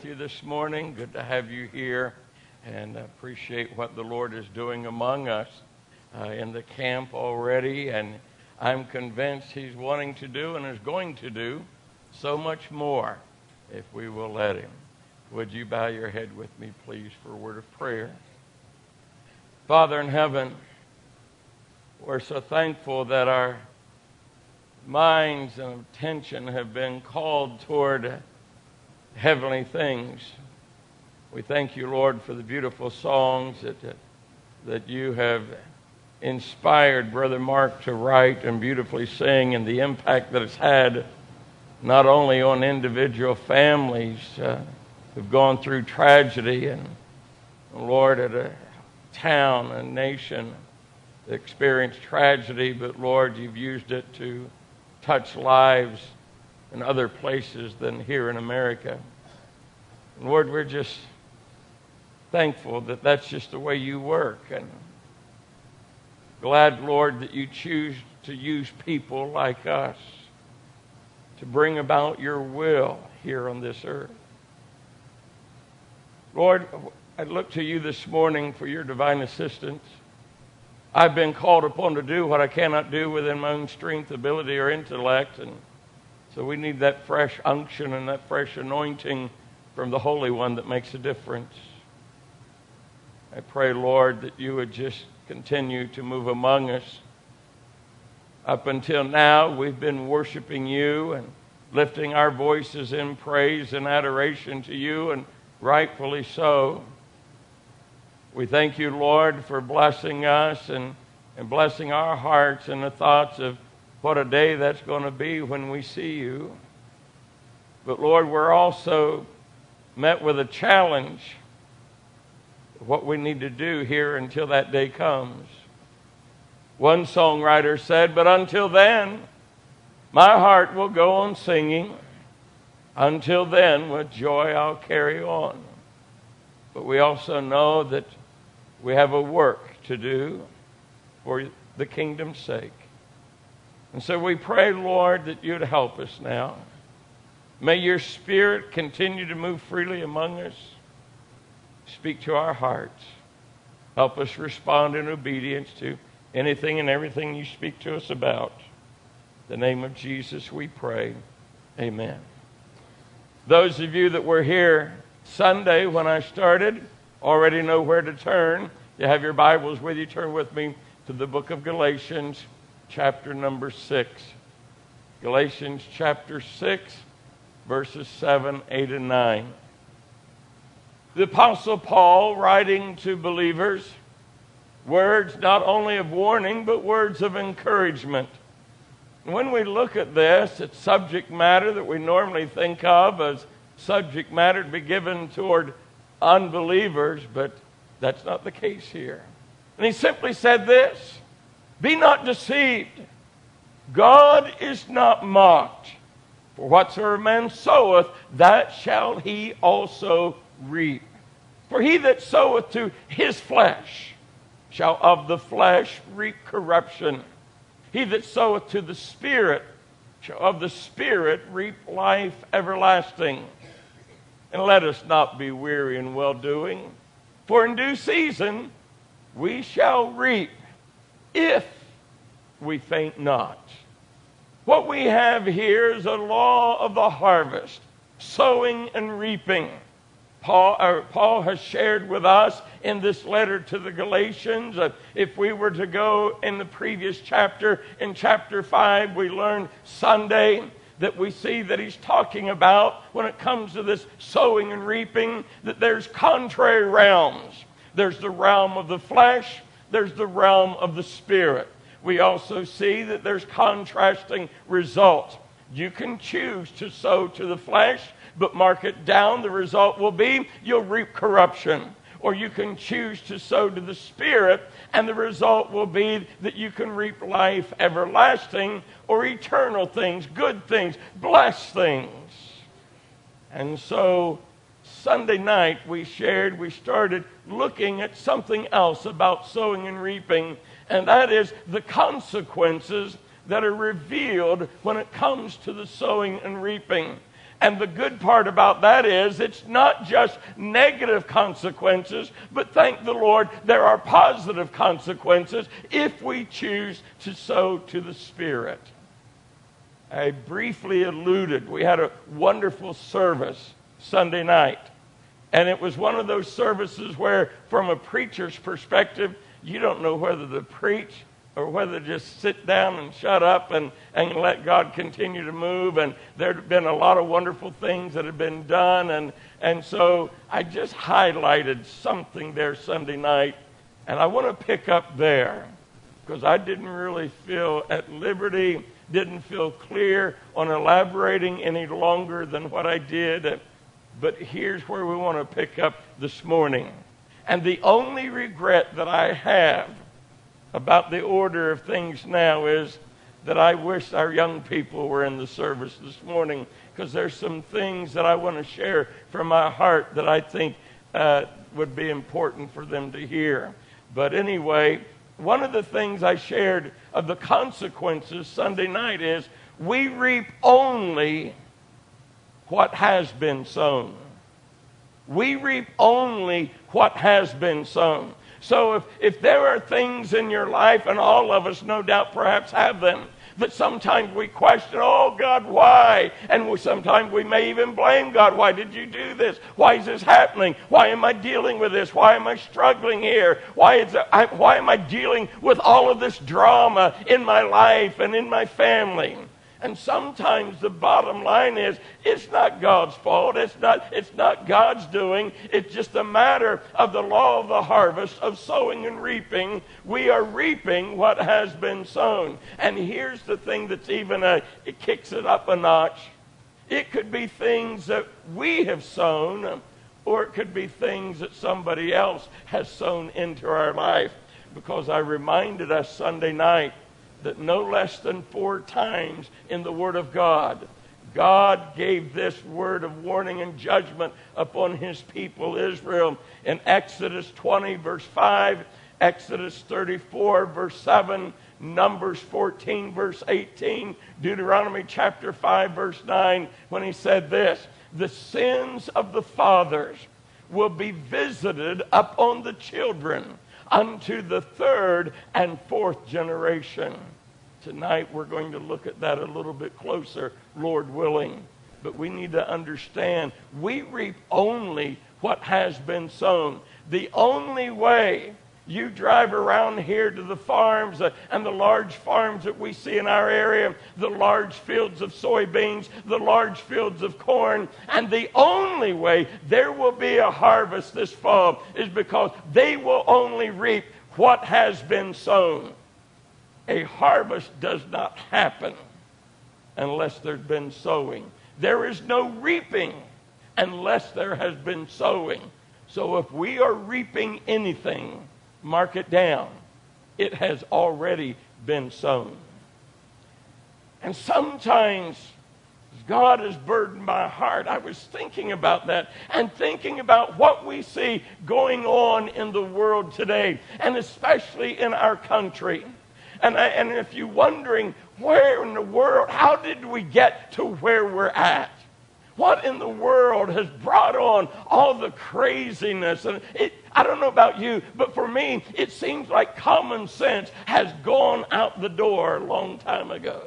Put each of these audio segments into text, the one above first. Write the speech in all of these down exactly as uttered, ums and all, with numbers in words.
You this morning. Good to have you here, and I appreciate what the Lord is doing among us uh, in the camp already, and I'm convinced He's wanting to do and is going to do so much more if we will let Him. Would you bow your head with me, please, for a word of prayer? Father in heaven, we're so thankful that our minds and attention have been called toward heavenly things. We thank you, Lord, for the beautiful songs that that you have inspired Brother Mark to write and beautifully sing, and the impact that it's had not only on individual families uh, who've gone through tragedy, and Lord, at a town, a nation that experienced tragedy, but Lord, you've used it to touch lives in other places than here in America. And Lord, we're just thankful that that's just the way you work, and glad, Lord, that you choose to use people like us to bring about your will here on this earth. Lord, I look to you this morning for your divine assistance. I've been called upon to do what I cannot do within my own strength, ability, or intellect, and so we need that fresh unction and that fresh anointing from the Holy One that makes a difference. I pray, Lord, that you would just continue to move among us. Up until now, we've been worshiping you and lifting our voices in praise and adoration to you, and rightfully so. We thank you, Lord, for blessing us and, and blessing our hearts and the thoughts of what a day that's going to be when we see you. But Lord, we're also met with a challenge of what we need to do here until that day comes. One songwriter said, "But until then, my heart will go on singing. Until then, with joy I'll carry on." But we also know that we have a work to do for the kingdom's sake. And so we pray, Lord, that you'd help us now. May your Spirit continue to move freely among us. Speak to our hearts. Help us respond in obedience to anything and everything you speak to us about. In the name of Jesus we pray. Amen. Those of you that were here Sunday when I started already know where to turn. You have your Bibles with you. Turn with me to the book of Galatians, chapter number six. Galatians chapter six, verses seven, eight, and nine. The Apostle Paul, writing to believers, words not only of warning, but words of encouragement. When we look at this, it's subject matter that we normally think of as subject matter to be given toward unbelievers, but that's not the case here. And he simply said this: "Be not deceived. God is not mocked. For whatsoever man soweth, that shall he also reap. For he that soweth to his flesh shall of the flesh reap corruption. He that soweth to the Spirit shall of the Spirit reap life everlasting. And let us not be weary in well-doing, for in due season we shall reap, if we faint not." What we have here is a law of the harvest, sowing and reaping. Paul, or Paul has shared with us in this letter to the Galatians. Uh, if we were to go in the previous chapter, in chapter five, we learned Sunday that we see that he's talking about, when it comes to this sowing and reaping, that there's contrary realms. There's the realm of the flesh, there's the realm of the Spirit. We also see that there's contrasting results. You can choose to sow to the flesh, but mark it down, the result will be you'll reap corruption. Or you can choose to sow to the Spirit, and the result will be that you can reap life everlasting, or eternal things, good things, blessed things. And so Sunday night we shared, we started looking at something else about sowing and reaping, and that is the consequences that are revealed when it comes to the sowing and reaping. And the good part about that is it's not just negative consequences, but thank the Lord, there are positive consequences if we choose to sow to the Spirit. I briefly alluded, we had a wonderful service Sunday night. And it was one of those services where, from a preacher's perspective, you don't know whether to preach or whether to just sit down and shut up and, and let God continue to move. And there had been a lot of wonderful things that had been done. And, and so I just highlighted something there Sunday night. And I want to pick up there because I didn't really feel at liberty, didn't feel clear on elaborating any longer than what I did. But here's where we want to pick up this morning. And the only regret that I have about the order of things now is that I wish our young people were in the service this morning, because there's some things that I want to share from my heart that I think uh, would be important for them to hear. But anyway, one of the things I shared of the consequences Sunday night is we reap only what has been sown. We reap only what has been sown. So if, if there are things in your life, and all of us no doubt perhaps have them, that sometimes we question, oh God, why? And we, sometimes we may even blame God. Why did you do this? Why is this happening? Why am I dealing with this? Why am I struggling here? Why, is it, I, why am I dealing with all of this drama in my life and in my family? And sometimes the bottom line is, it's not God's fault. It's not, it's not God's doing. It's just a matter of the law of the harvest, of sowing and reaping. We are reaping what has been sown. And here's the thing that's even a, it kicks it up a notch. It could be things that we have sown, or it could be things that somebody else has sown into our life. Because I reminded us Sunday night that no less than four times in the Word of God, God gave this word of warning and judgment upon His people Israel. In Exodus twenty, verse five, Exodus thirty-four, verse seven, Numbers fourteen, verse eighteen, Deuteronomy chapter five, verse nine, when He said this, the sins of the fathers will be visited upon the children unto the third and fourth generation. Tonight we're going to look at that a little bit closer, Lord willing. But we need to understand we reap only what has been sown. The only way you drive around here to the farms uh, and the large farms that we see in our area, the large fields of soybeans, the large fields of corn, and the only way there will be a harvest this fall is because they will only reap what has been sown. A harvest does not happen unless there's been sowing. There is no reaping unless there has been sowing. So if we are reaping anything, mark it down. It has already been sown. And sometimes God has burdened my heart. I was thinking about that and thinking about what we see going on in the world today, and especially in our country. And, I, and if you're wondering, where in the world, how did we get to where we're at? What in the world has brought on all the craziness? And it, I don't know about you, but for me, it seems like common sense has gone out the door a long time ago.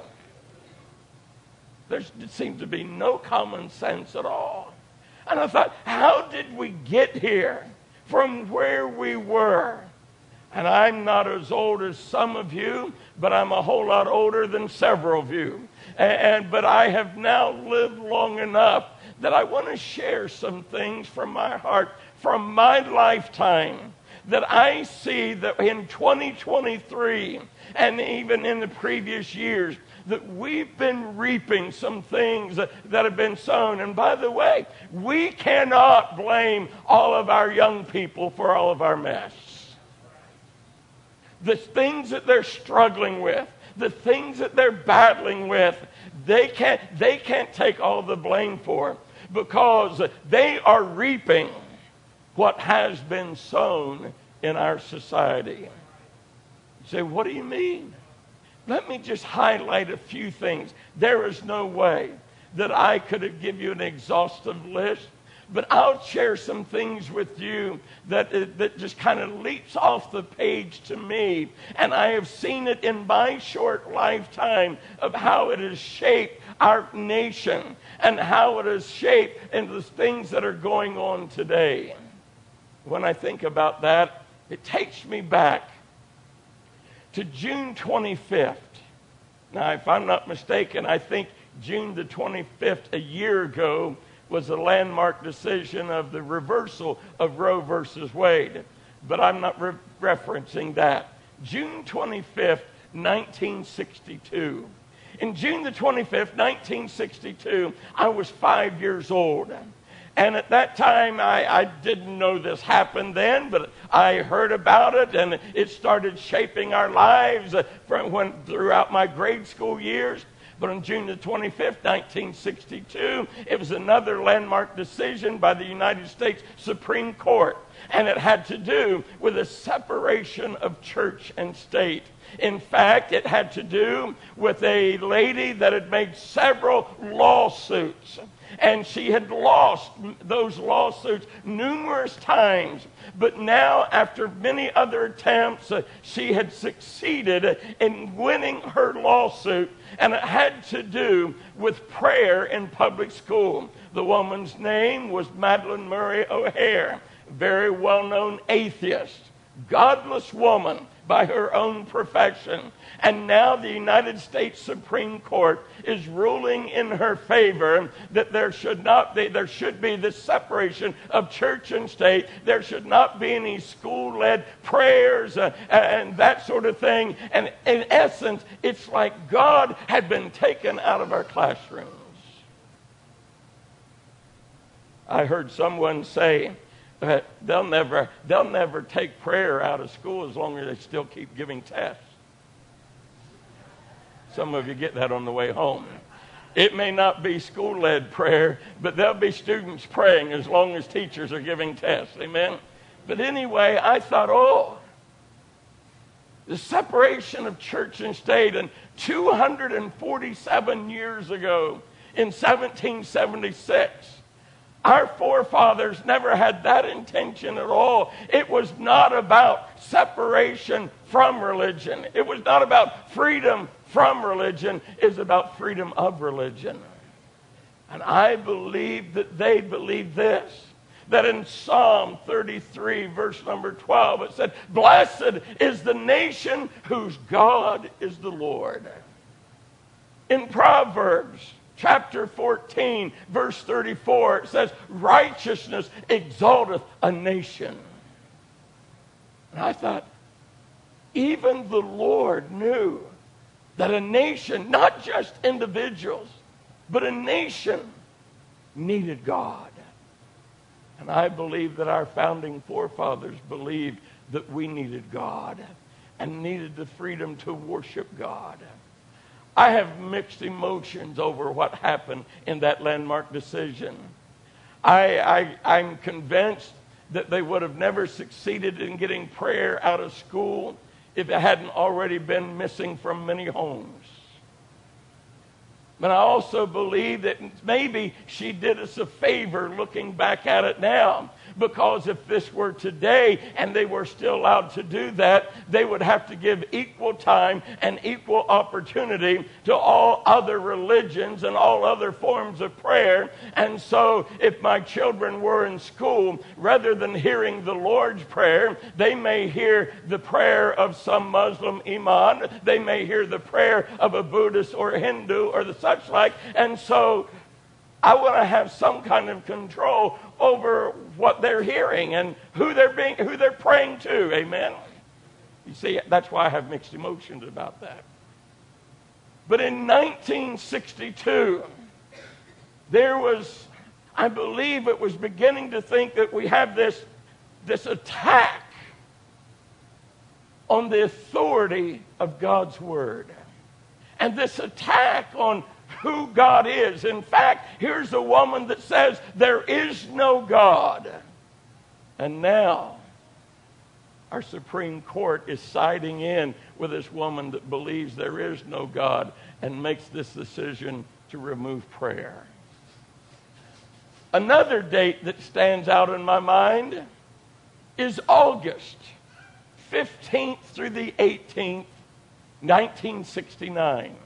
There seems to be no common sense at all. And I thought, how did we get here from where we were? And I'm not as old as some of you, but I'm a whole lot older than several of you. And, and but I have now lived long enough that I want to share some things from my heart, from my lifetime, that I see that in twenty twenty-three and even in the previous years, that we've been reaping some things that, that have been sown. And by the way, we cannot blame all of our young people for all of our mess. The things that they're struggling with, the things that they're battling with, they can't, they can't take all the blame for, because they are reaping what has been sown in our society. You say, what do you mean? Let me just highlight a few things. There is no way that I could give you an exhaustive list. But I'll share some things with you that, that just kind of leaps off the page to me. And I have seen it in my short lifetime of how it has shaped our nation and how it has shaped into the things that are going on today. When I think about that, it takes me back to June twenty-fifth. Now, if I'm not mistaken, I think June the twenty-fifth a year ago was a landmark decision of the reversal of Roe versus Wade. But I'm not re- referencing that. June twenty-fifth, nineteen sixty-two. In June the twenty-fifth, nineteen sixty-two, I was five years old. And at that time, I, I didn't know this happened then, but I heard about it, and it started shaping our lives from when, throughout my grade school years. But on June the twenty-fifth, nineteen sixty-two, it was another landmark decision by the United States Supreme Court. And it had to do with the separation of church and state. In fact, it had to do with a lady that had made several lawsuits. And she had lost those lawsuits numerous times. But now, after many other attempts, uh, she had succeeded in winning her lawsuit. And it had to do with prayer in public school. The woman's name was Madalyn Murray O'Hair, a very well-known atheist, godless woman by her own profession. And now the United States Supreme Court is ruling in her favor that there should not be, there should be this separation of church and state. There should not be any school-led prayers uh, and that sort of thing. And in essence, it's like God had been taken out of our classrooms. I heard someone say, Uh, they'll never they'll never take prayer out of school as long as they still keep giving tests. Some of you get that on the way home. It may not be school-led prayer, but there'll be students praying as long as teachers are giving tests. Amen? But anyway, I thought, oh, the separation of church and state. And two hundred forty-seven years ago, in seventeen seventy-six, our forefathers never had that intention at all. It was not about separation from religion. It was not about freedom from religion. It was about freedom of religion. And I believe that they believed this, that in Psalm thirty-three, verse number twelve, it said, "Blessed is the nation whose God is the Lord." In Proverbs chapter fourteen, verse thirty-four, it says, "Righteousness exalteth a nation." And I thought, even the Lord knew that a nation, not just individuals, but a nation needed God. And I believe that our founding forefathers believed that we needed God and needed the freedom to worship God. I have mixed emotions over what happened in that landmark decision. I, I, I'm convinced that they would have never succeeded in getting prayer out of school if it hadn't already been missing from many homes. But I also believe that maybe she did us a favor looking back at it now. Because if this were today and they were still allowed to do that, they would have to give equal time and equal opportunity to all other religions and all other forms of prayer. And so if my children were in school, rather than hearing the Lord's Prayer, they may hear the prayer of some Muslim imam. They may hear the prayer of a Buddhist or a Hindu or the such like. And so I want to have some kind of control over what they're hearing and who they're being, who they're praying to. Amen. You see, that's why I have mixed emotions about that. But in nineteen sixty-two, there was, I believe it was beginning to think that we have this, this attack on the authority of God's Word. And this attack on who God is. In fact, here's a woman that says there is no God. And now our Supreme Court is siding in with this woman that believes there is no God and makes this decision to remove prayer. Another date that stands out in my mind is August fifteenth through the eighteenth, nineteen sixty-nine.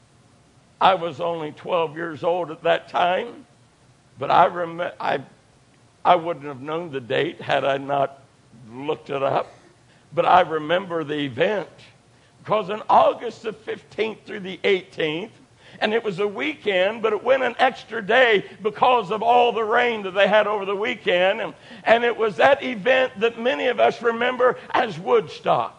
I was only twelve years old at that time, but I rem- I, I wouldn't have known the date had I not looked it up. But I remember the event because in August the fifteenth through the eighteenth, and it was a weekend, but it went an extra day because of all the rain that they had over the weekend. And, and it was that event that many of us remember as Woodstock.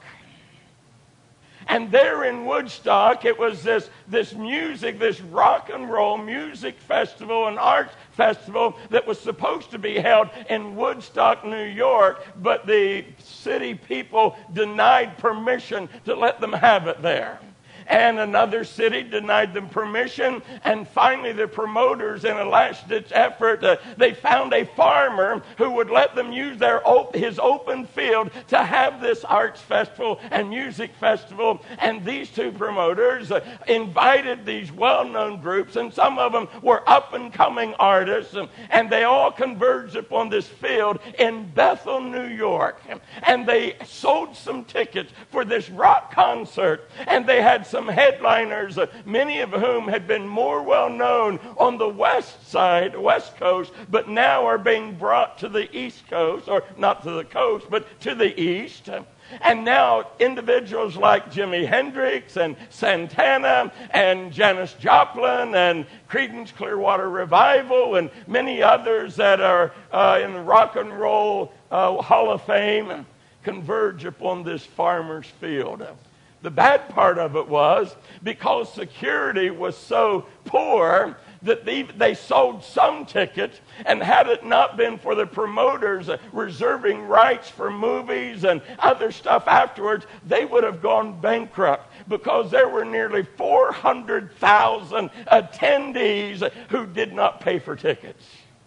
And there in Woodstock, it was this, this music, this rock and roll music festival and arts festival that was supposed to be held in Woodstock, New York, but the city people denied permission to let them have it there. And another city denied them permission. And finally, the promoters, in a last-ditch effort, uh, they found a farmer who would let them use their op- his open field to have this arts festival and music festival. And these two promoters uh, invited these well-known groups, and some of them were up-and-coming artists, and, and they all converged upon this field in Bethel, New York. And they sold some tickets for this rock concert, and they had some headliners, uh, many of whom had been more well known on the west side, west coast, but now are being brought to the east coast, or not to the coast, but to the east. And now individuals like Jimi Hendrix and Santana and Janis Joplin and Creedence Clearwater Revival and many others that are uh, in the Rock and Roll uh, Hall of Fame converge upon this farmer's field. The bad part of it was because security was so poor that they, they sold some tickets, and had it not been for the promoters reserving rights for movies and other stuff afterwards, they would have gone bankrupt because there were nearly four hundred thousand attendees who did not pay for tickets.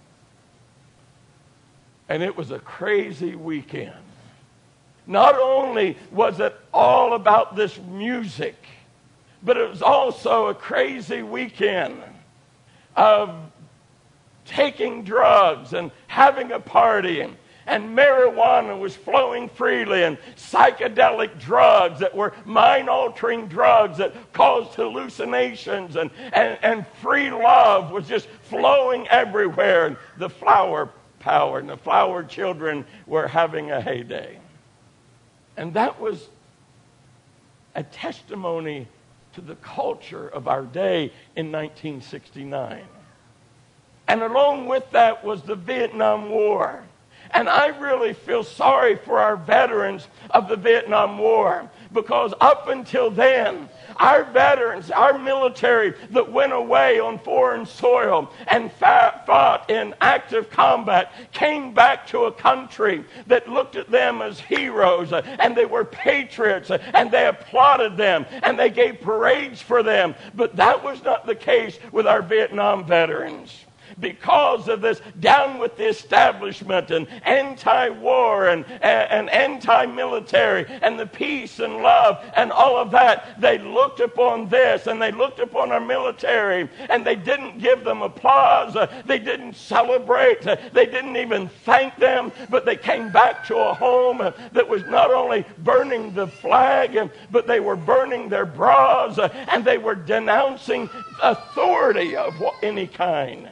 And it was a crazy weekend. Not only was it all about this music, but it was also a crazy weekend of taking drugs and having a party, and, and marijuana was flowing freely, and psychedelic drugs that were mind-altering drugs that caused hallucinations, and, and, and free love was just flowing everywhere, and the flower power and the flower children were having a heyday. And that was a testimony to the culture of our day in nineteen sixty-nine. And along with that was the Vietnam War. And I really feel sorry for our veterans of the Vietnam War, because up until then, our veterans, our military that went away on foreign soil and fought in active combat came back to a country that looked at them as heroes, and they were patriots, and they applauded them, and they gave parades for them. But that was not the case with our Vietnam veterans. Because of this down with the establishment and anti-war and, and, and anti-military and the peace and love and all of that, they looked upon this and they looked upon our military, and they didn't give them applause. They didn't celebrate. They didn't even thank them, but they came back to a home that was not only burning the flag, but they were burning their bras, and they were denouncing authority of any kind.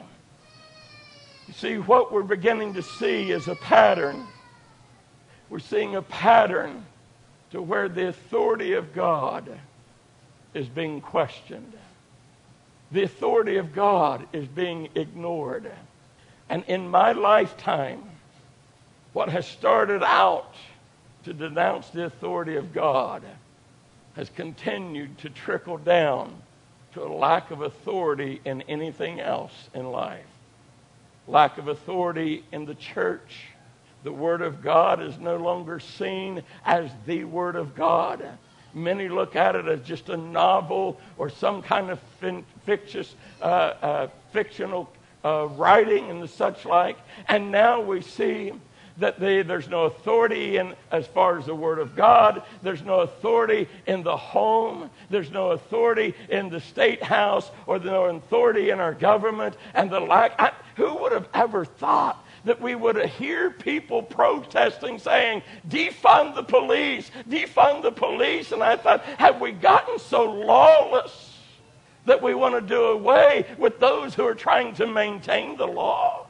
See, what we're beginning to see is a pattern. We're seeing a pattern to where the authority of God is being questioned. The authority of God is being ignored. And in my lifetime, what has started out to denounce the authority of God has continued to trickle down to a lack of authority in anything else in life. Lack of authority in the church. The Word of God is no longer seen as the Word of God. Many look at it as just a novel or some kind of fin- fictitious, uh, uh, fictional uh, writing and the such like. And now we see that they, there's no authority in as far as the Word of God. There's no authority in the home. There's no authority in the state house, or no authority in our government. And the lack. I, who would have ever thought that we would hear people protesting, saying, defund the police, defund the police? And I thought, have we gotten so lawless that we want to do away with those who are trying to maintain the law?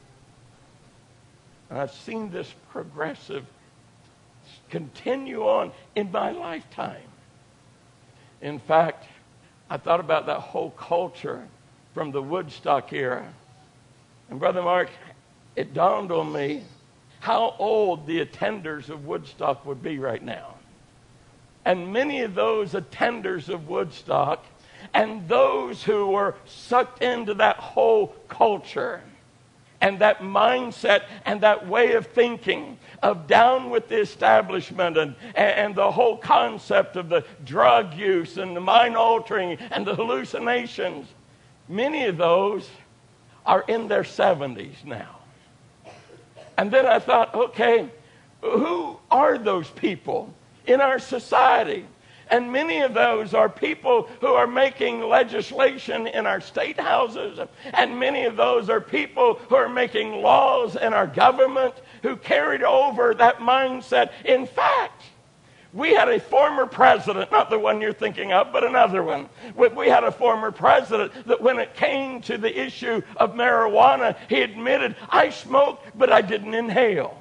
And I've seen this progressive continue on in my lifetime. In fact, I thought about that whole culture from the Woodstock era. And Brother Mark, it dawned on me how old the attenders of Woodstock would be right now. And many of those attenders of Woodstock and those who were sucked into that whole culture and that mindset and that way of thinking of down with the establishment and, and the whole concept of the drug use and the mind altering and the hallucinations, many of those are in their seventies now. And then I thought, okay, who are those people in our society? And many of those are people who are making legislation in our state houses. And many of those are people who are making laws in our government who carried over that mindset. In fact, we had a former president, not the one you're thinking of, but another one. We had a former president that when it came to the issue of marijuana, he admitted, I smoked, but I didn't inhale.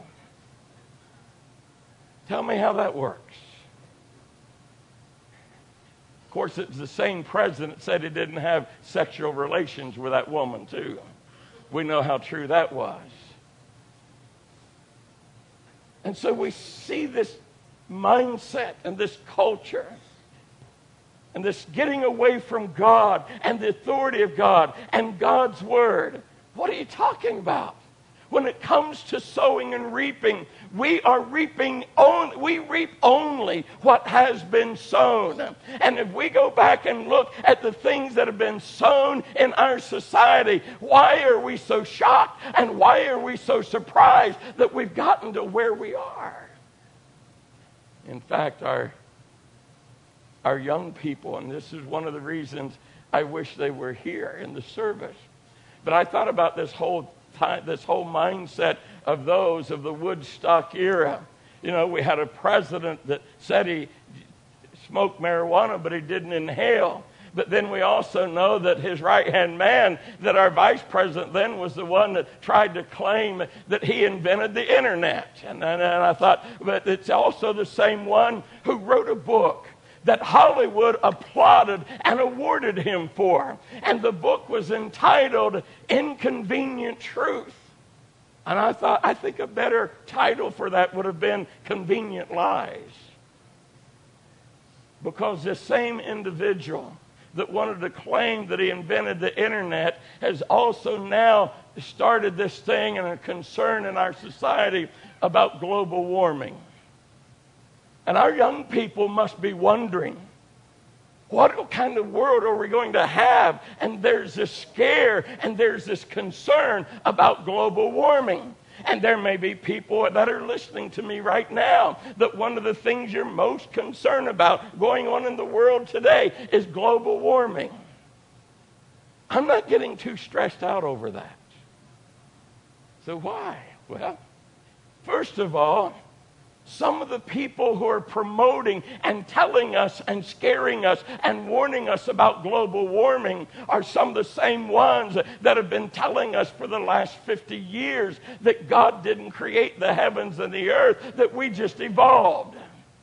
Tell me how that works. Of course, it's the same president said he didn't have sexual relations with that woman, too. We know how true that was. And so we see this mindset and this culture and this getting away from God and the authority of God and God's Word. What are you talking about? When it comes to sowing and reaping, we are reaping on, we reap only what has been sown. And if we go back and look at the things that have been sown in our society, why are we so shocked and why are we so surprised that we've gotten to where we are? In fact, our, our young people, and this is one of the reasons I wish they were here in the service, but I thought about this whole time, this whole mindset of those of the Woodstock era. You know, we had a president that said he smoked marijuana, but he didn't inhale. But then we also know that his right-hand man, that our vice president then was the one that tried to claim that he invented the internet. And, and, and I thought, but it's also the same one who wrote a book that Hollywood applauded and awarded him for. And the book was entitled Inconvenient Truth. And I thought, I think a better title for that would have been Convenient Lies. Because this same individual that wanted to claim that he invented the internet has also now started this thing and a concern in our society about global warming. And our young people must be wondering, what kind of world are we going to have? And there's this scare and there's this concern about global warming. And there may be people that are listening to me right now that one of the things you're most concerned about going on in the world today is global warming. I'm not getting too stressed out over that. So why? Well, first of all, some of the people who are promoting and telling us and scaring us and warning us about global warming are some of the same ones that have been telling us for the last fifty years that God didn't create the heavens and the earth, that we just evolved.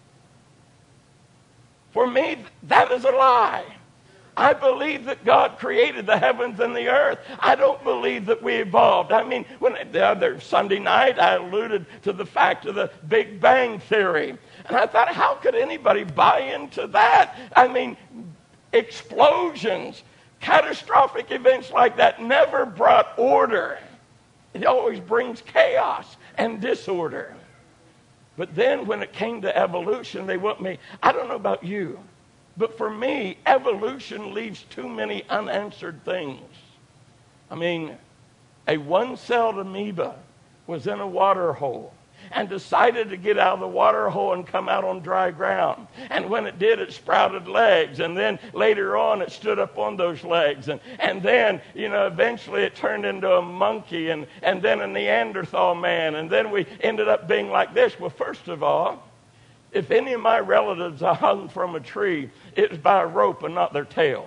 For me, that is a lie. I believe that God created the heavens and the earth. I don't believe that we evolved. I mean, when the other Sunday night, I alluded to the fact of the Big Bang Theory. And I thought, how could anybody buy into that? I mean, explosions, catastrophic events like that never brought order. It always brings chaos and disorder. But then when it came to evolution, they want me, I don't know about you, but for me, evolution leaves too many unanswered things. I mean, a one-celled amoeba was in a water hole and decided to get out of the water hole and come out on dry ground. And when it did, it sprouted legs. And then later on, it stood up on those legs. And, and then, you know, eventually it turned into a monkey and, and then a Neanderthal man. And then we ended up being like this. Well, first of all, if any of my relatives are hung from a tree, it was by a rope and not their tail.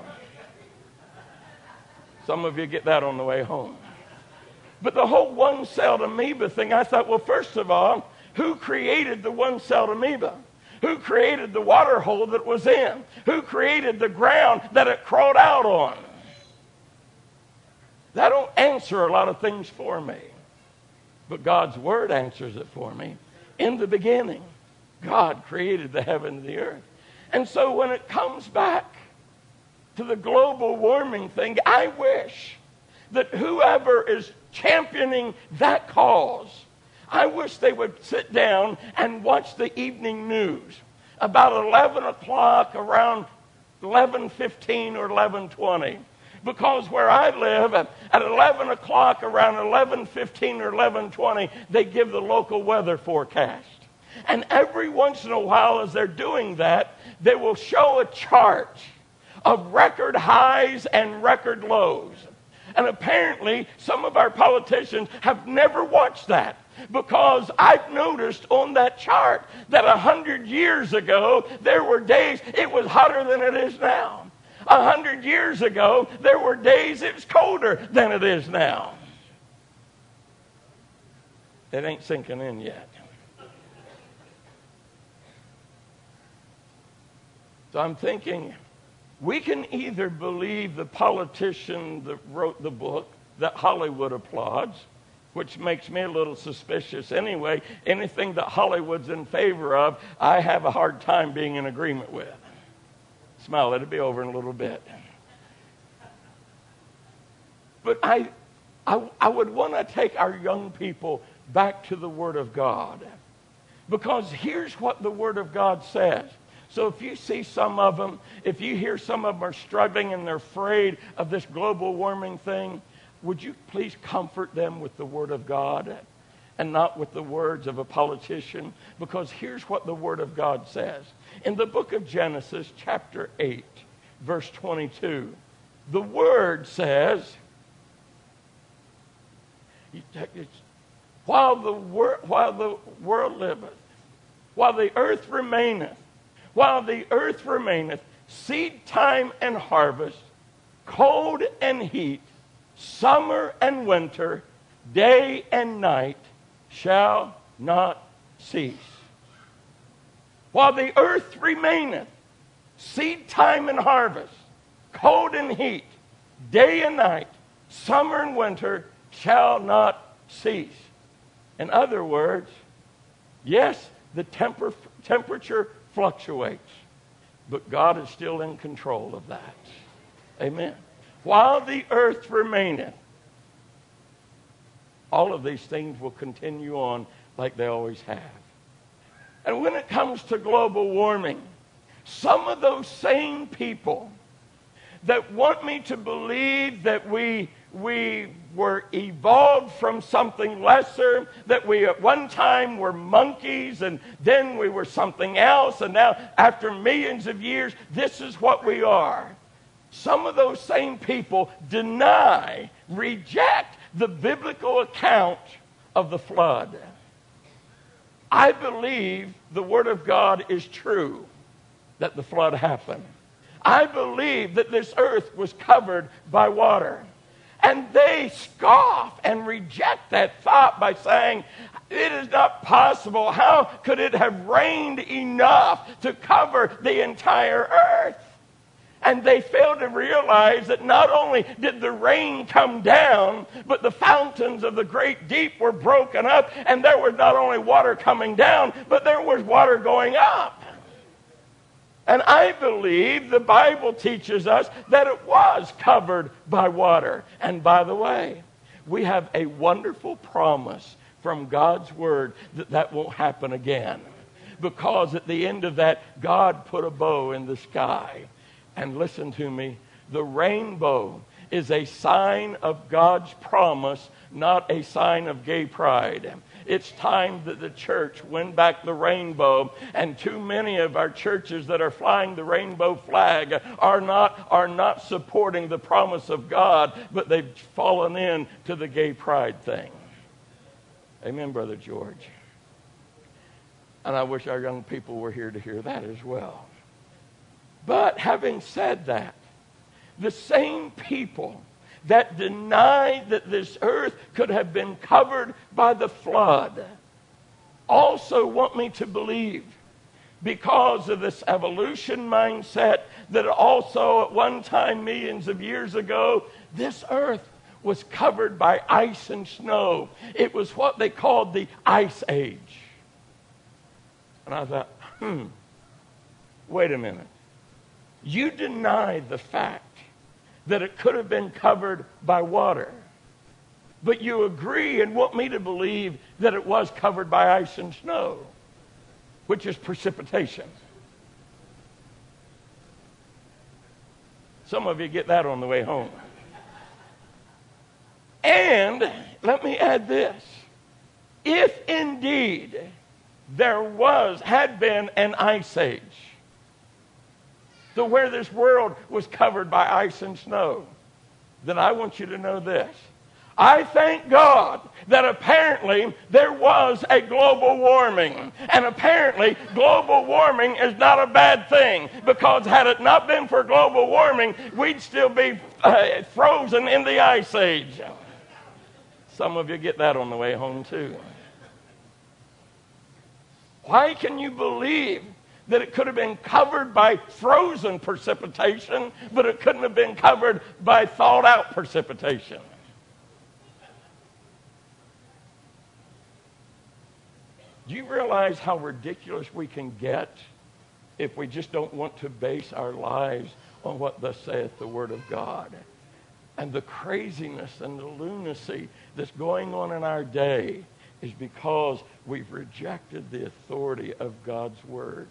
Some of you get that on the way home. But the whole one-celled amoeba thing, I thought, well, first of all, who created the one-celled amoeba? Who created the water hole that it was in? Who created the ground that it crawled out on? That don't answer a lot of things for me. But God's Word answers it for me. In the beginning, God created the heaven and the earth. And so when it comes back to the global warming thing, I wish that whoever is championing that cause, I wish they would sit down and watch the evening news about eleven o'clock, around eleven fifteen or eleven twenty. Because where I live, at, at eleven o'clock, around eleven fifteen or eleven twenty, they give the local weather forecast. And every once in a while, as they're doing that, they will show a chart of record highs and record lows. And apparently, some of our politicians have never watched that, because I've noticed on that chart that a hundred years ago, there were days it was hotter than it is now. A hundred years ago, there were days it was colder than it is now. It ain't sinking in yet. So I'm thinking, we can either believe the politician that wrote the book that Hollywood applauds, which makes me a little suspicious anyway. Anything that Hollywood's in favor of, I have a hard time being in agreement with. Smile, it'll be over in a little bit. But I, I, I would want to take our young people back to the Word of God. Because here's what the Word of God says. So if you see some of them, if you hear some of them are struggling and they're afraid of this global warming thing, would you please comfort them with the Word of God and not with the words of a politician? Because here's what the Word of God says. In the book of Genesis, chapter eight, verse twenty-two, the Word says, while the, wor- while the world liveth, while the earth remaineth, While the earth remaineth, seed time and harvest, cold and heat, summer and winter, day and night shall not cease. While the earth remaineth, seed time and harvest, cold and heat, day and night, summer and winter shall not cease. In other words, yes, the temper, temperature fluctuates, but God is still in control of that. Amen. While the earth remaineth, all of these things will continue on like they always have. And when it comes to global warming, some of those same people that want me to believe that we we were evolved from something lesser, that we at one time were monkeys and then we were something else, and now after millions of years, this is what we are. Some of those same people deny, reject the biblical account of the flood. I believe the Word of God is true, that the flood happened. I believe that this earth was covered by water. And they scoff and reject that thought by saying, it is not possible. How could it have rained enough to cover the entire earth? And they fail to realize that not only did the rain come down, but the fountains of the great deep were broken up, and there was not only water coming down, but there was water going up. And I believe the Bible teaches us that it was covered by water. And by the way, we have a wonderful promise from God's Word that that won't happen again. Because at the end of that, God put a bow in the sky. And listen to me, the rainbow is a sign of God's promise, not a sign of gay pride. It's time that the church win back the rainbow, and too many of our churches that are flying the rainbow flag are not, are not supporting the promise of God, but they've fallen in to the gay pride thing. Amen, Brother George. And I wish our young people were here to hear that as well. But having said that, the same people that denied that this earth could have been covered by the flood also want me to believe, because of this evolution mindset, that also at one time, millions of years ago, this earth was covered by ice and snow. It was what they called the Ice Age. And I thought, hmm, wait a minute. You denied the fact that it could have been covered by water, but you agree and want me to believe that it was covered by ice and snow, which is precipitation. Some of you get that on the way home. And let me add this. If indeed there was, had been an ice age, to where this world was covered by ice and snow, then I want you to know this. I thank God that apparently there was a global warming. And apparently global warming is not a bad thing, because had it not been for global warming, we'd still be uh, frozen in the ice age. Some of you get that on the way home too. Why can you believe that it could have been covered by frozen precipitation, but it couldn't have been covered by thawed out precipitation? Do you realize how ridiculous we can get if we just don't want to base our lives on what thus saith the Word of God? And the craziness and the lunacy that's going on in our day is because we've rejected the authority of God's Word.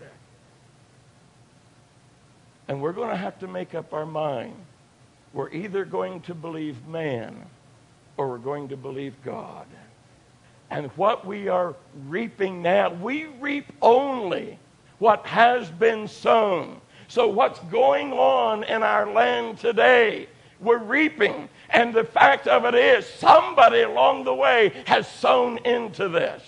And we're going to have to make up our mind. We're either going to believe man or we're going to believe God. And what we are reaping now, we reap only what has been sown. So what's going on in our land today, we're reaping. And the fact of it is, somebody along the way has sown into this.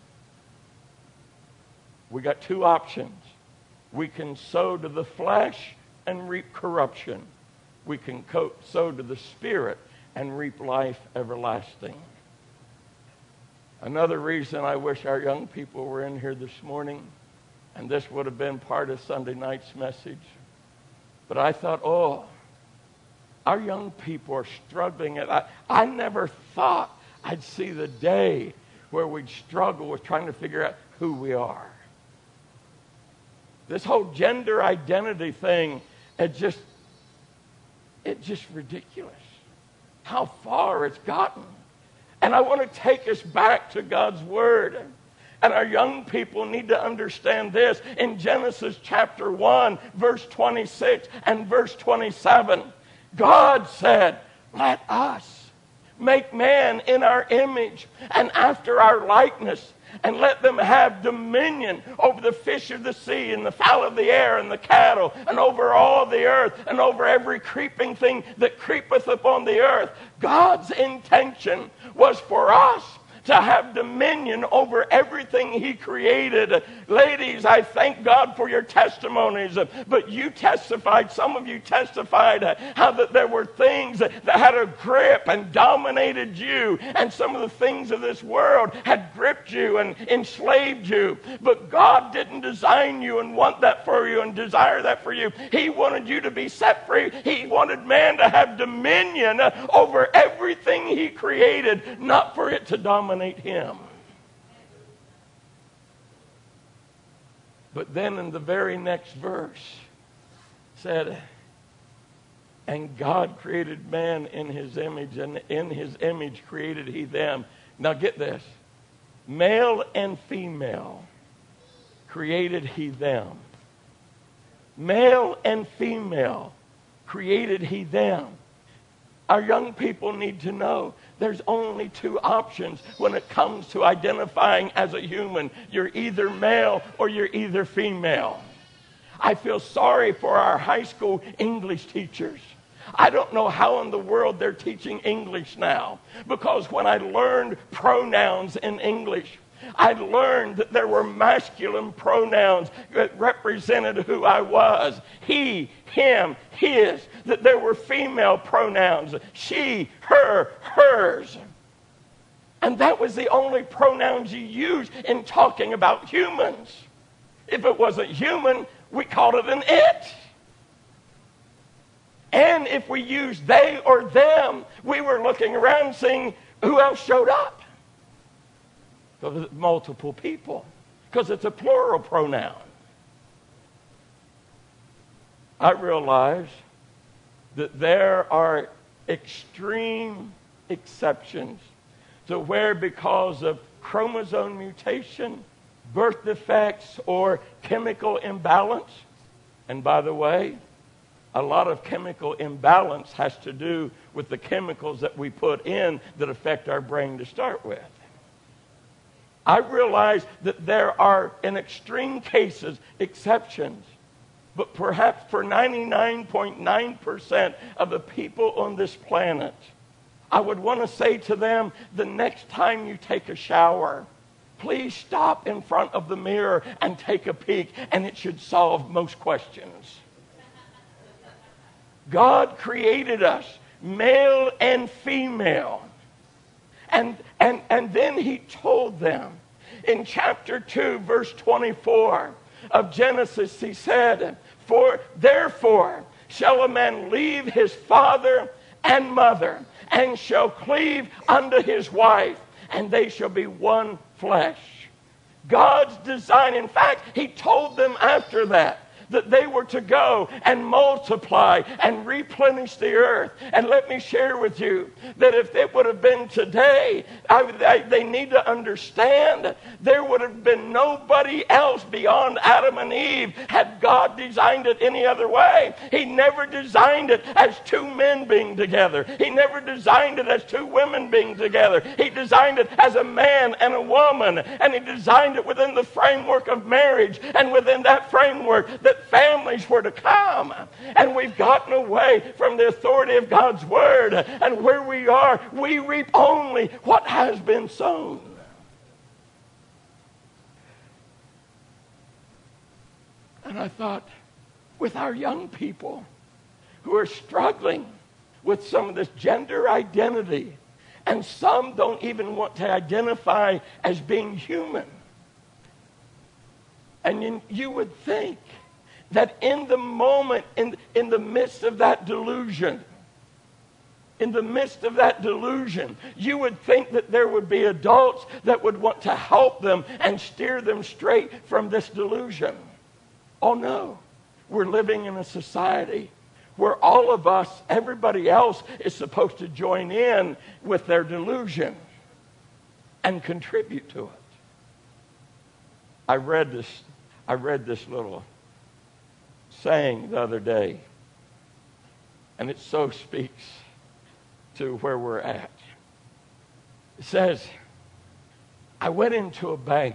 We got two options. We can sow to the flesh and reap corruption. We can co- sow to the Spirit and reap life everlasting. Another reason I wish our young people were in here this morning, and this would have been part of Sunday night's message, but I thought, oh, our young people are struggling. I, I never thought I'd see the day where we'd struggle with trying to figure out who we are. This whole gender identity thing, it just, it's just ridiculous how far it's gotten. And I want to take us back to God's Word. And our young people need to understand this. In Genesis chapter one, verse twenty-six and verse twenty-seven, God said, let us make man in our image and after our likeness, and let them have dominion over the fish of the sea and the fowl of the air and the cattle and over all the earth and over every creeping thing that creepeth upon the earth. God's intention was for us to have dominion over everything He created. Ladies, I thank God for your testimonies, but you testified, some of you testified how that there were things that had a grip and dominated you, and some of the things of this world had gripped you and enslaved you. But God didn't design you and want that for you and desire that for you. He wanted you to be set free. He wanted man to have dominion over everything He created, not for it to dominate Him. But then in the very next verse said, and God created man in His image, and in His image created He them. Now get this. Male and female created He them. Male and female created He them. Our young people need to know there's only two options when it comes to identifying as a human. You're either male or you're either female. I feel sorry for our high school English teachers. I don't know how in the world they're teaching English now, because when I learned pronouns in English, I learned that there were masculine pronouns that represented who I was. He, him, his. That there were female pronouns. She, her, hers. And that was the only pronouns you used in talking about humans. If it wasn't human, we called it an it. And if we used they or them, we were looking around seeing who else showed up. Because it's multiple people. Because it's a plural pronoun. I realize that there are extreme exceptions to where, because of chromosome mutation, birth defects, or chemical imbalance, and by the way, a lot of chemical imbalance has to do with the chemicals that we put in that affect our brain to start with. I realize that there are, in extreme cases, exceptions. But perhaps for ninety-nine point nine percent of the people on this planet, I would want to say to them, the next time you take a shower, please stop in front of the mirror and take a peek, and it should solve most questions. God created us, male and female. And, and, and then he told them in chapter two, verse twenty-four of Genesis, he said, For therefore shall a man leave his father and mother, and shall cleave unto his wife, and they shall be one flesh. God's design, in fact, he told them after that, that they were to go and multiply and replenish the earth. And let me share with you that if it would have been today, I, I, they need to understand there would have been nobody else beyond Adam and Eve had God designed it any other way. He never designed it as two men being together. He never designed it as two women being together. He designed it as a man and a woman. And he designed it within the framework of marriage. And within that framework, that families were to come. And we've gotten away from the authority of God's word. And where we are, we reap only what has been sown. And I thought, with our young people who are struggling with some of this gender identity, and some don't even want to identify as being human. And you, you would think that in the moment, in, in the midst of that delusion, in the midst of that delusion, you would think that there would be adults that would want to help them and steer them straight from this delusion. Oh no, we're living in a society where all of us, everybody else, is supposed to join in with their delusion and contribute to it. I read this, I read this little saying the other day, and it so speaks to where we're at. It says, I went into a bank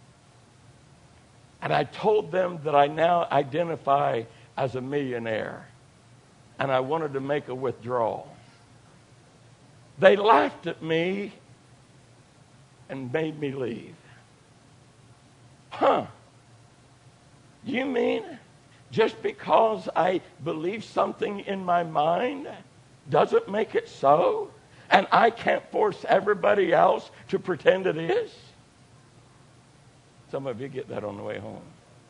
and I told them that I now identify as a millionaire and I wanted to make a withdrawal. They laughed at me and made me leave. Huh? You mean just because I believe something in my mind doesn't make it so? And I can't force everybody else to pretend it is? Some of you get that on the way home.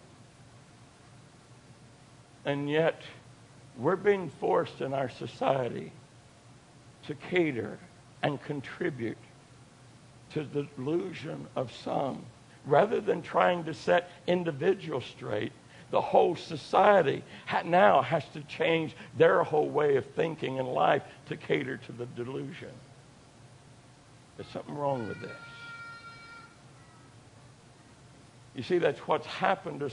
And yet, we're being forced in our society to cater and contribute to the delusion of some. Rather than trying to set individuals straight, the whole society ha- now has to change their whole way of thinking in life to cater to the delusion. There's something wrong with this. You see, that's what's happened to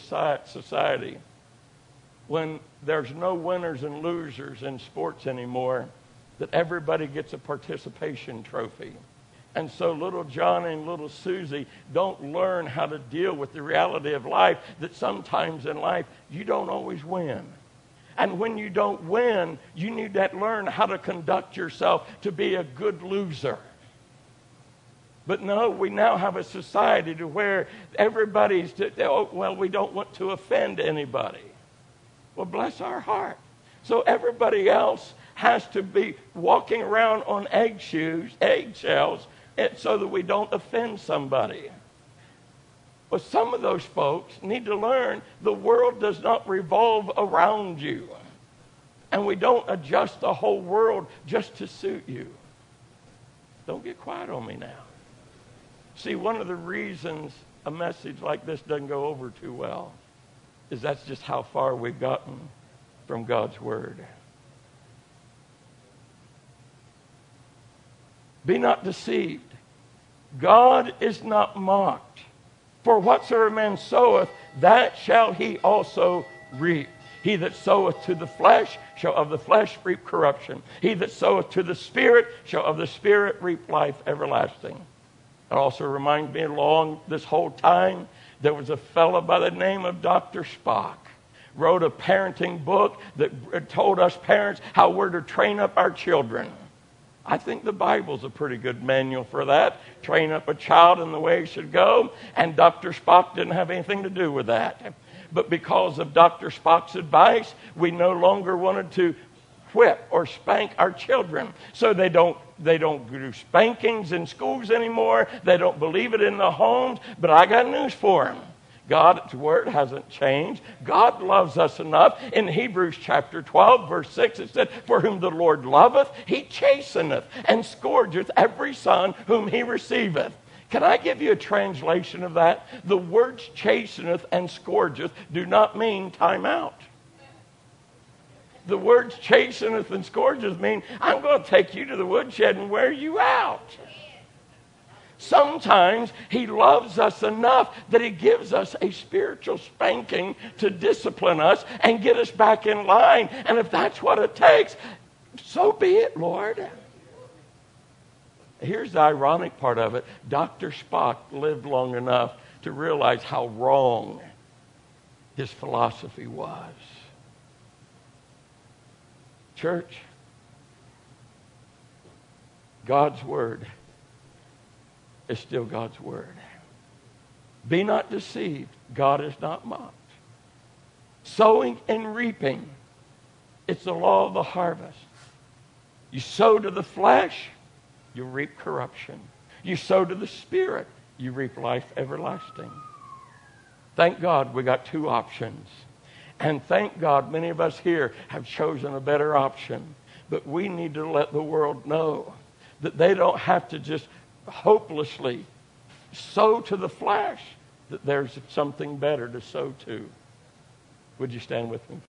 society. When there's no winners and losers in sports anymore, that everybody gets a participation trophy. And so little Johnny and little Susie don't learn how to deal with the reality of life, that sometimes in life you don't always win. And when you don't win, you need to learn how to conduct yourself to be a good loser. But no, we now have a society to where everybody's, to, oh, well, we don't want to offend anybody. Well, bless our heart. So everybody else has to be walking around on eggshoes, eggshells, so that we don't offend somebody. Well, some of those folks need to learn the world does not revolve around you. And we don't adjust the whole world just to suit you. Don't get quiet on me now. See, one of the reasons a message like this doesn't go over too well is that's just how far we've gotten from God's Word. Be not deceived. God is not mocked. For whatsoever man soweth, that shall he also reap. He that soweth to the flesh shall of the flesh reap corruption. He that soweth to the Spirit shall of the Spirit reap life everlasting. It also reminds me along this whole time, there was a fellow by the name of Doctor Spock. Wrote a parenting book that told us parents how we're to train up our children. I think the Bible's a pretty good manual for that. Train up a child in the way he should go. And Doctor Spock didn't have anything to do with that. But because of Doctor Spock's advice, we no longer wanted to whip or spank our children. So they don't they don't do spankings in schools anymore. They don't believe it in the homes. But I got news for them. God's word hasn't changed. God loves us enough. In Hebrews chapter twelve, verse six, it said, for whom the Lord loveth, he chasteneth, and scourgeth every son whom he receiveth. Can I give you a translation of that? The words chasteneth and scourgeth do not mean time out. The words chasteneth and scourgeth mean, I'm going to take you to the woodshed and wear you out. Sometimes he loves us enough that he gives us a spiritual spanking to discipline us and get us back in line. And if that's what it takes, so be it, Lord. Here's the ironic part of it. Doctor Spock lived long enough to realize how wrong his philosophy was. Church, God's word is still God's word. Be not deceived. God is not mocked. Sowing and reaping, it's the law of the harvest. You sow to the flesh, you reap corruption. You sow to the Spirit, you reap life everlasting. Thank God we got two options. And thank God many of us here have chosen a better option. But we need to let the world know that they don't have to just hopelessly sow to the flesh, that there's something better to sow to. Would you stand with me?